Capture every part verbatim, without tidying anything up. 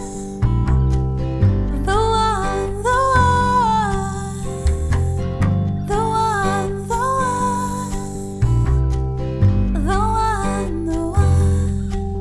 the one, the one, the one, the one, the one, the one.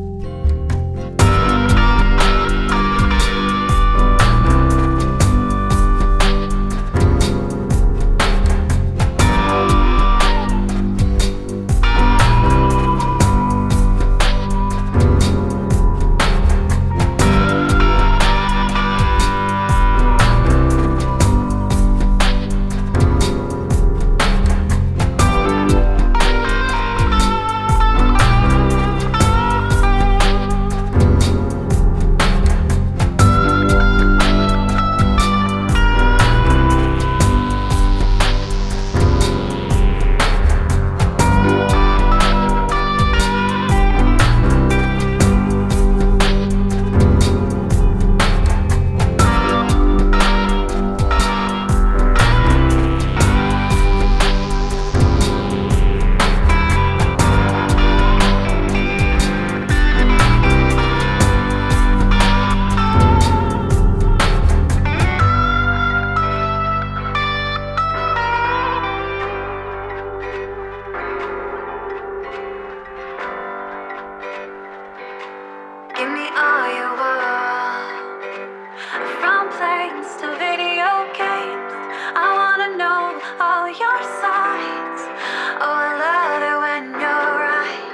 Give me all your world, from planes to video games. I wanna know all your sides. Oh, I love it when you're right.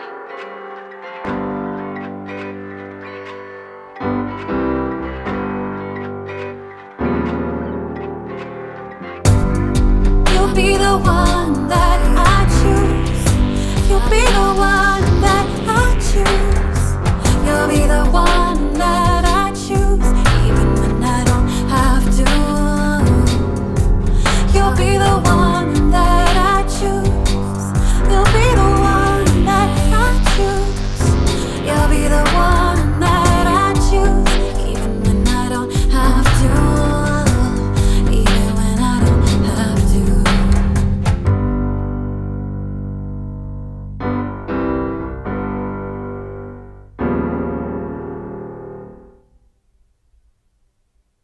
You'll be the one that I choose. You'll be the one.